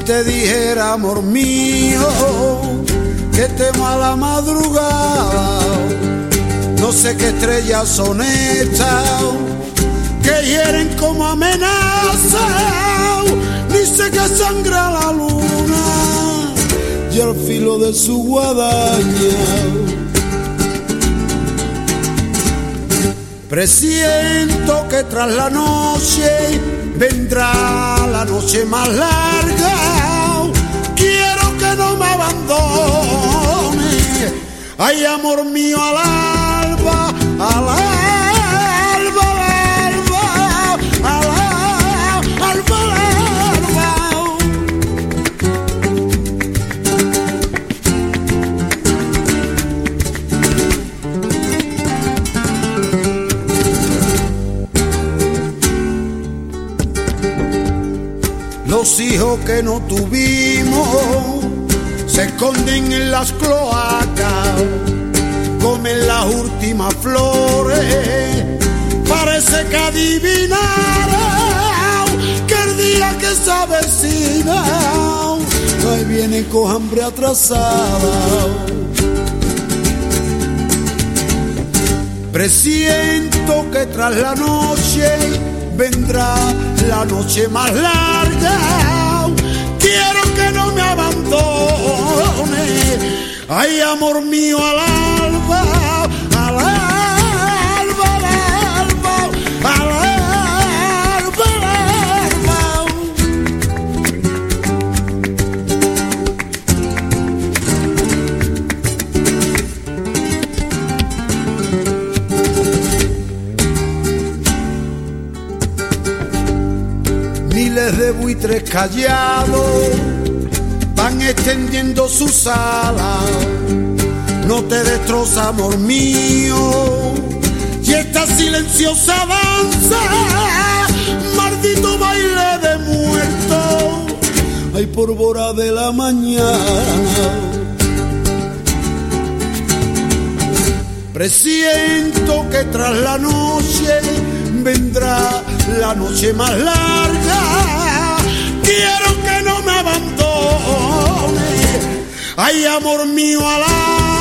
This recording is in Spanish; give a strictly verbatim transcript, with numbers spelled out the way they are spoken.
te dijera, amor mío, que temo a la madrugada, no sé qué estrellas son estas que hieren como amenaza, ni sé que sangra la luna y al filo de su guadaña. Presiento que tras la noche vendrá la noche más larga. Quiero que no me abandone. Ay, amor mío, al alba, al alba, al alba, al alba, al alba. Los hijos que no tuvimos se esconden en las cloacas, comen las últimas flores, parece que adivinaron que el día que se avecina, ahí viene con hambre atrasada. Presiento que tras la noche vendrá la noche más larga. Quiero que no me abandone. Ay, amor mío, al alba, al alba, al alba, al alba, al alba. Miles de buitres callados van extendiendo sus alas. No te destroza, amor mío, y esta silenciosa danza, maldito baile de muertos, ay, por hora de la mañana. Presiento que tras la noche vendrá la noche más larga. Quiero que no me abandone. Ay, amor mío, al